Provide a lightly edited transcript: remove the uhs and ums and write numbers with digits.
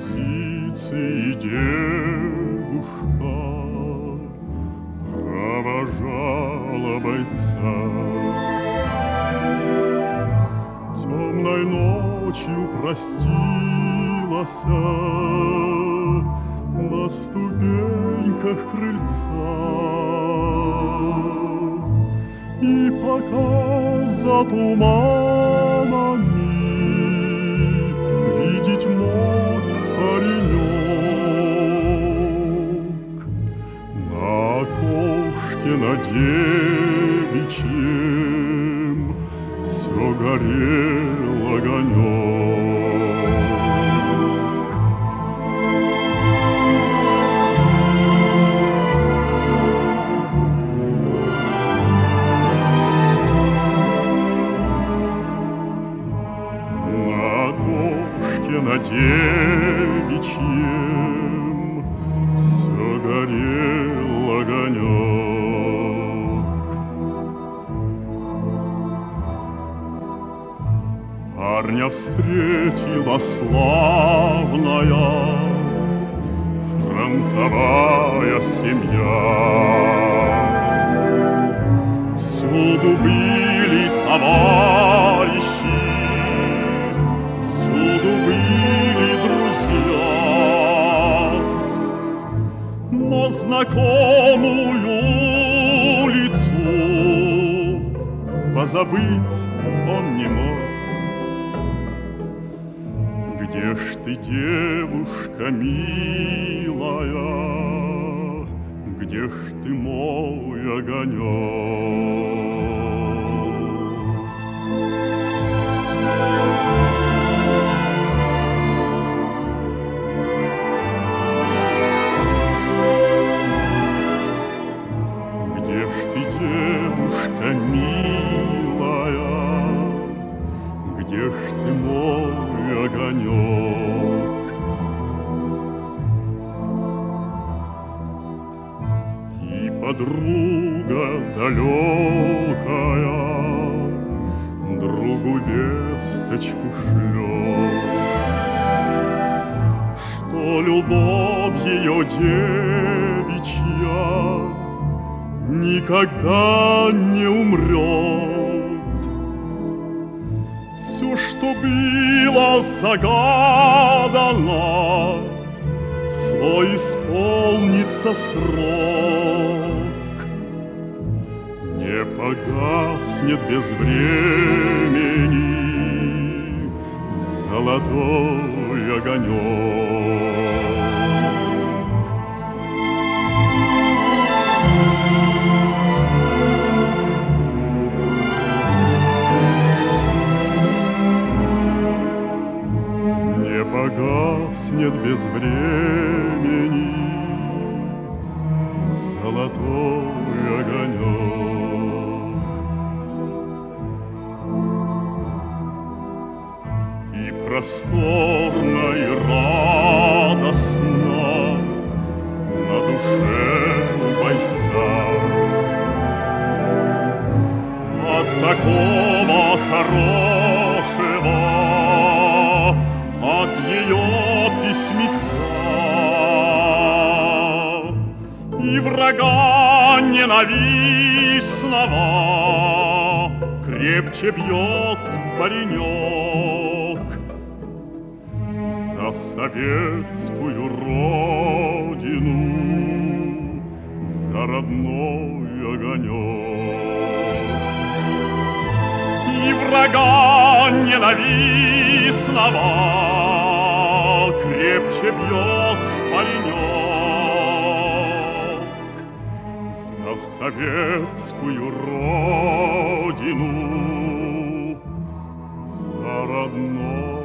композиции девушка провожала бойца. Темной ночью простилась на ступеньках крыльца. И пока за туманами видеть мог паренек, на окошке на девичьем все горел огонек. На девичьем все горел огонек. Парня встретила славная фронтовая семья. Всюду были товарищи, всюду были друзья, но знакомую лицу позабыть он не мог. Где ж ты, девушка милая, где ж ты, мой огонек? Девушка милая, где ж ты, мой огонек? И подруга далекая другу весточку шлет, что любовь ее девичья никогда не умрет. Все, что было загадано, свой исполнится срок. Не погаснет без времени золотой огонек. Погаснет без времени золотой огонек. И просторно, и радостно на душе у бойца от такого хорошего, от ее письмеца. И врага ненавистного крепче бьет паренек за советскую родину, за родной огонек. И врага ненавистного крепче бьет паренек за советскую родину, за родной